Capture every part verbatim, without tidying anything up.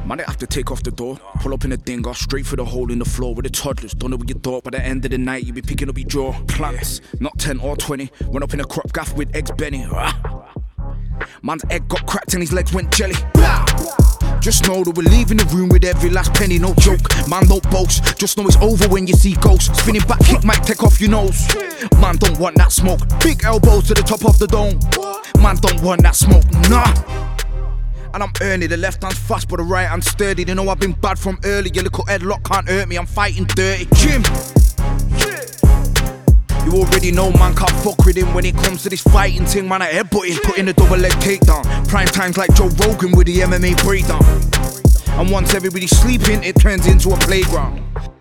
Man, they have to take off the door. Pull up in a dinger, straight through the hole in the floor with the toddlers. Don't know what you thought, by the end of the night, you be picking up your jaw. Plants, not ten or twenty. Went up in a crop gaff with eggs Benny. Man's egg got cracked and his legs went jelly. Just know that we're leaving the room with every last penny, no joke. Man, don't boast, just know it's over when you see ghosts. Spinning back kick might take off your nose. Man, don't want that smoke. Big elbows to the top of the dome. Man, don't want that smoke, nah. And I'm early, the left hand's fast but the right hand's sturdy. They know I've been bad from early, your little headlock can't hurt me, I'm fighting dirty. Jim, you already know man can't fuck with him when it comes to this fighting thing. Man, I headbutting, putting a double leg takedown. Prime times like Joe Rogan with the M M A breakdown. And once everybody's sleeping, it turns into a playground.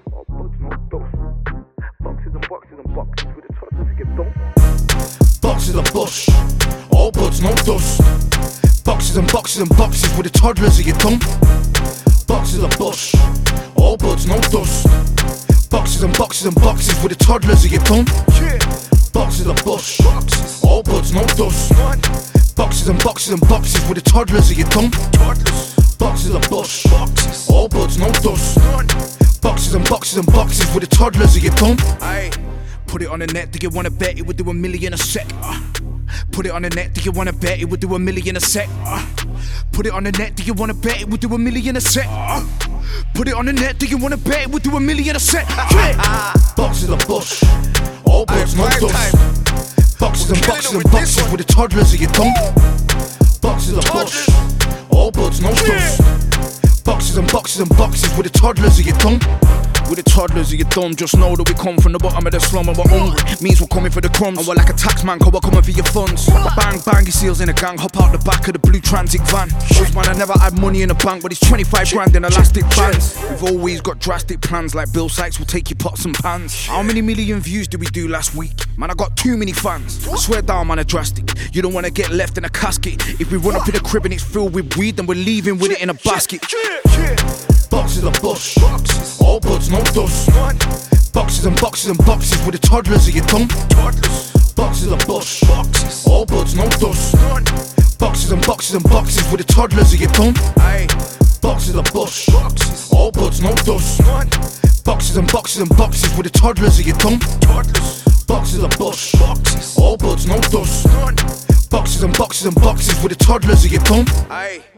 Boxes of bush, all buds, no dust. Boxes and boxes and boxes with the toddlers of your tongue. Boxes of bush, all buds, no dust. Boxes and boxes and boxes with the toddlers of your tongue. Boxes of bush, all buds, no dust. Boxes and boxes and boxes with the toddlers of your tongue. Boxes of bush, all buds, no dust. Boxes and boxes and boxes with the toddlers of your tongue. Put it on the net, do you wanna bet it would do a million a sec? Put it on the net, do you wanna bet it would do a million a sec? Put it on the net, do you wanna bet it would do a million a sec? Put it on the net, do you wanna bet it would do a million a sec? Boxes of bush, all buds, no dust. Boxes and boxes and boxes with the toddlers of your tongue. Boxes of bush, all buds, no dust. Boxes and boxes and boxes with the toddlers of your tongue. With the toddlers of your thumb, just know that we come from the bottom of the slum and we're hungry. Means we're coming for the crumbs, and we're like a tax man, cause we're coming for your funds. Bang, bang, your seals in a gang, hop out the back of the blue transit van. Shows man, I never had money in the bank, but it's twenty-five grand in elastic bands. We've always got drastic plans, like Bill Sykes will take your pots and pans. How many million views did we do last week? Man, I got too many fans. I swear down, man, are drastic. You don't wanna get left in a casket. If we run up in the crib and it's filled with weed, then we're leaving with it in a basket. Boxes of bush, all buds, no dust. Boxes and boxes and boxes with the toddlers of your tongue. Boxes of bush, all buds, no dust. Boxes and boxes and boxes with the toddlers of your tongue. Boxes of bush, all buds, no dust. Boxes and boxes and boxes with the toddlers of your tongue. Boxes of bush, all buds, no dust. Boxes and boxes and boxes with the toddlers of your tongue.